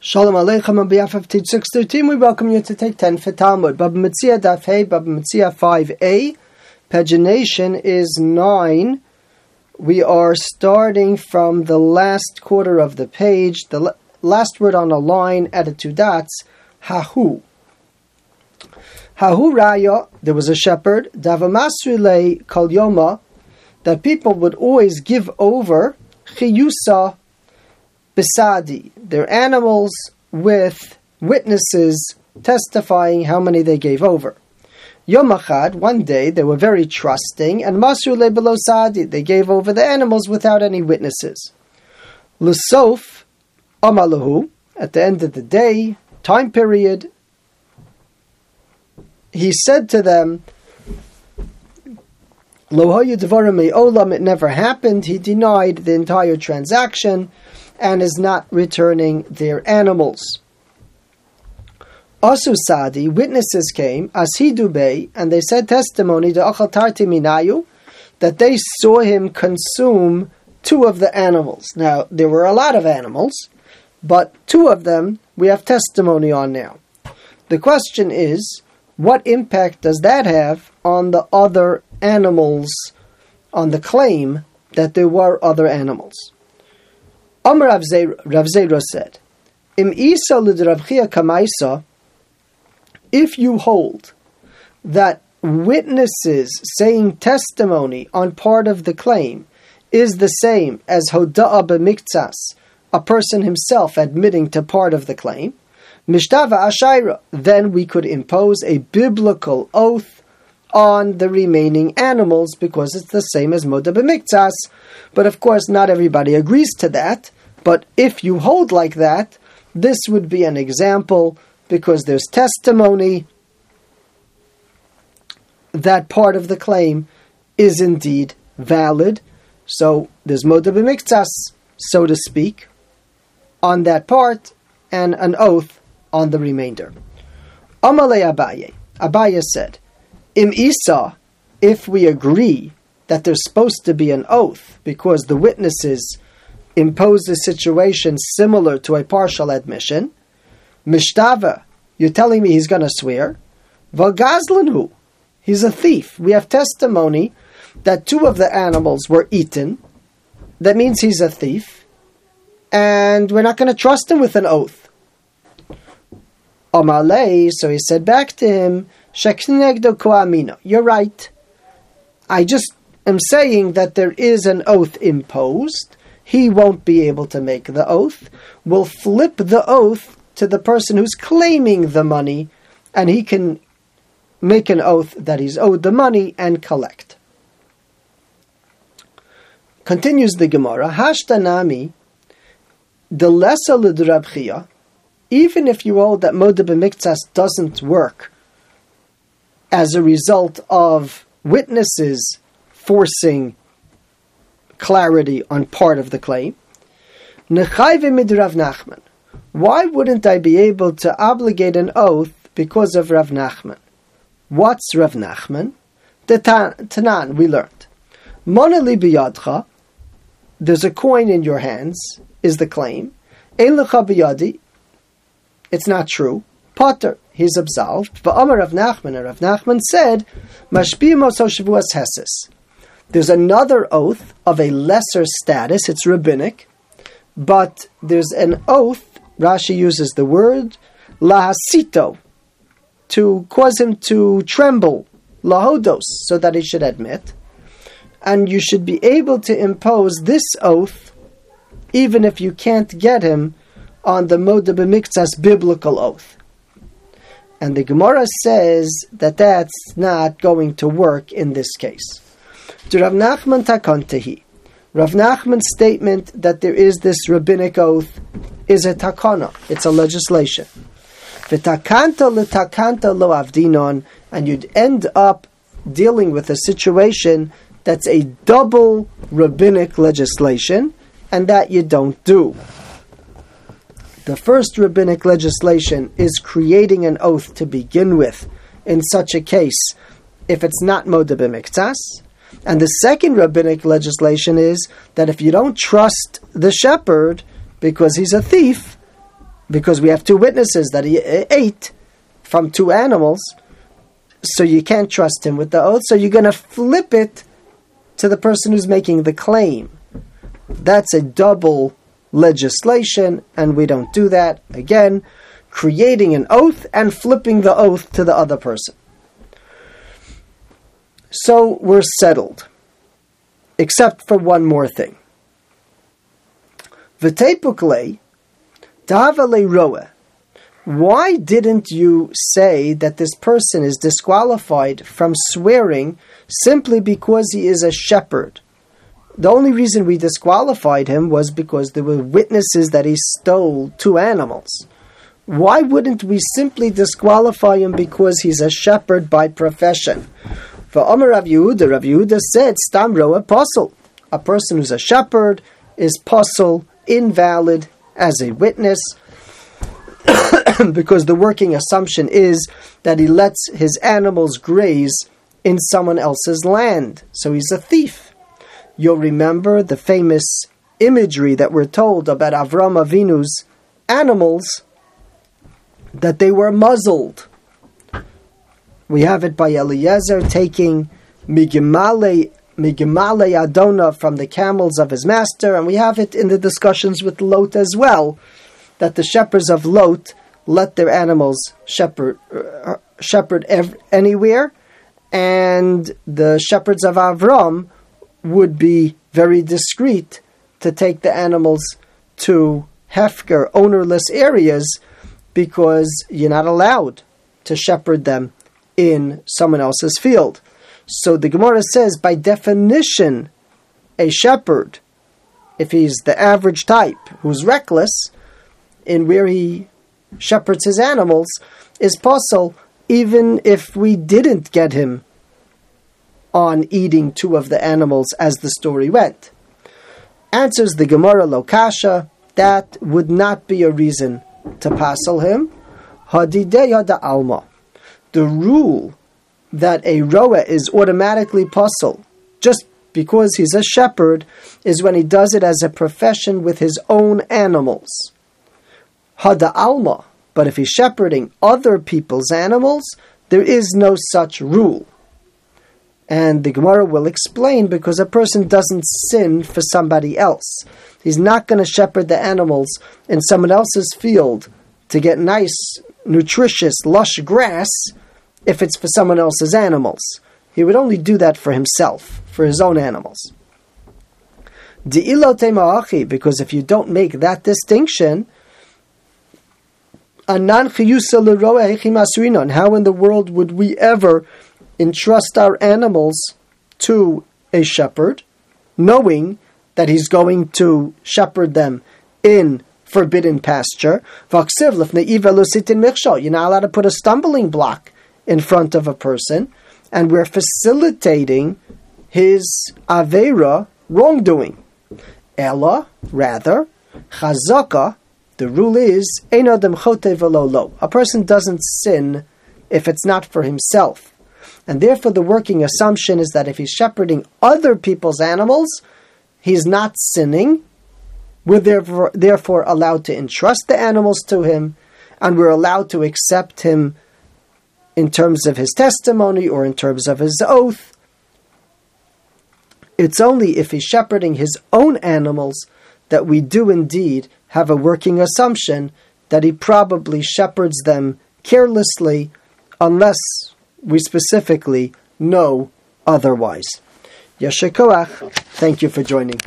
Shalom Aleichem on behalf of Teach 613, we welcome you to take 10 for Talmud. Baba Metzia Daf Hey, Baba Metzia 5a, pagination is 9. We are starting from the last quarter of the page, the last word on a line, added 2 dots, Hahu. Hahu Raya, there was a shepherd, Davamasrile Kol Yoma, that people would always give over, Chiyusa Besadi, their animals with witnesses testifying how many they gave over. Yom Achad, one day, they were very trusting, and Masru Le Below Sadi, they gave over the animals without any witnesses. Lusof Amalahu, at the end of the day, time period, he said to them, Lo Hoyu Devarim Me'olam, it never happened. He denied the entire transaction and is not returning their animals. Asu Sadi, witnesses came, Asidu Bey, and they said testimony to Achal Tarti Minayu, that they saw him consume 2 of the animals. Now, there were a lot of animals, but 2 of them we have testimony on now. The question is, what impact does that have on the other animals, on the claim that there were other animals? Amar Rav Zera said, Im Isa l'Rav Chia kamaisa, if you hold that witnesses saying testimony on part of the claim is the same as Hoda'a b'miktsas, a person himself admitting to part of the claim, Mishtava Ashaira, then we could impose a biblical oath on the remaining animals because it's the same as Moda b'miktsas. But of course not everybody agrees to that. But if you hold like that, this would be an example because there's testimony that part of the claim is indeed valid. So there's Moda b'miktsas, so to speak, on that part and an oath on the remainder. Amalei Abaye. Abaye said, Im Isa, if we agree that there's supposed to be an oath because the witnesses impose a situation similar to a partial admission, Mishtava, you're telling me he's going to swear, Vagazlanhu, he's a thief. We have testimony that 2 of the animals were eaten. That means he's a thief, and we're not going to trust him with an oath. Amalei, so he said back to him, Sheknegdo koamino, you're right. I just am saying that there is an oath imposed. He won't be able to make the oath. We'll flip the oath to the person who's claiming the money, and he can make an oath that he's owed the money and collect. Continues the Gemara, Hashtanami, the lesser l'Rav Chia, even if you hold that Moda b'miktsas doesn't work as a result of witnesses forcing clarity on part of the claim, Nechayve mid Rav Nachman. Why wouldn't I be able to obligate an oath because of Rav Nachman? What's Rav Nachman? The Tanan, we learned. Monali biyadcha, there's a coin in your hands, is the claim. Ein lecha biyadi, it's not true. Potter, he's absolved. V'amar Rav Nachman, and Rav Nachman said, Mashpi moso shavuas heses. There's another oath of a lesser status, it's rabbinic, but there's an oath, Rashi uses the word, lahasito, to cause him to tremble, lahodos, so that he should admit. And you should be able to impose this oath, even if you can't get him on the Moda b'miktsas biblical oath. And the Gemara says that that's not going to work in this case. To Rav Nachman takontehi. Rav Nachman's statement that there is this rabbinic oath is a takana. It's a legislation. V'takanta l'takanta lo avdinon, and you'd end up dealing with a situation that's a double rabbinic legislation, and that you don't do. The first rabbinic legislation is creating an oath to begin with in such a case if it's not Moda b'miktsas. And the second rabbinic legislation is that if you don't trust the shepherd because he's a thief, because we have two witnesses that he ate from two animals, so you can't trust him with the oath, so you're going to flip it to the person who's making the claim. That's a double legislation, and we don't do that. Again, creating an oath and flipping the oath to the other person. So we're settled, except for one more thing. V'tepukle davale roeh. Why didn't you say that this person is disqualified from swearing simply because he is a shepherd? The only reason we disqualified him was because there were witnesses that he stole two animals. Why wouldn't we simply disqualify him because he's a shepherd by profession? For Omer Rav Yehuda said, Stam roeh posel. A person who's a shepherd is posel, invalid as a witness, because the working assumption is that he lets his animals graze in someone else's land. So he's a thief. You'll remember the famous imagery that we're told about Avram Avinu's animals, that they were muzzled. We have it by Eliezer taking Migimale Adona from the camels of his master, and we have it in the discussions with Lot as well, that the shepherds of Lot let their animals shepherd anywhere, and the shepherds of Avram would be very discreet to take the animals to Hefker, ownerless areas, because you're not allowed to shepherd them in someone else's field. So the Gemara says, by definition, a shepherd, if he's the average type, who's reckless in where he shepherds his animals, is posel, even if we didn't get him on eating two of the animals as the story went. Answers the Gemara Lokasha, that would not be a reason to pasel him. Hadideya da alma. The rule that a roeh is automatically posel just because he's a shepherd is when he does it as a profession with his own animals. Hada alma. But if he's shepherding other people's animals, there is no such rule. And the Gemara will explain, because a person doesn't sin for somebody else. He's not going to shepherd the animals in someone else's field to get nice, nutritious, lush grass if it's for someone else's animals. He would only do that for himself, for his own animals. Because if you don't make that distinction, how in the world would we ever entrust our animals to a shepherd, knowing that he's going to shepherd them in forbidden pasture? You're not allowed to put a stumbling block in front of a person, and we're facilitating his aveira, wrongdoing. Ella, rather, chazaka, the rule is, ein adam chote velo lo. A person doesn't sin if it's not for himself. And therefore the working assumption is that if he's shepherding other people's animals, he's not sinning. We're therefore allowed to entrust the animals to him, and we're allowed to accept him in terms of his testimony or in terms of his oath. It's only if he's shepherding his own animals that we do indeed have a working assumption that he probably shepherds them carelessly, unless we specifically know otherwise. Yasher koach. Thank you for joining.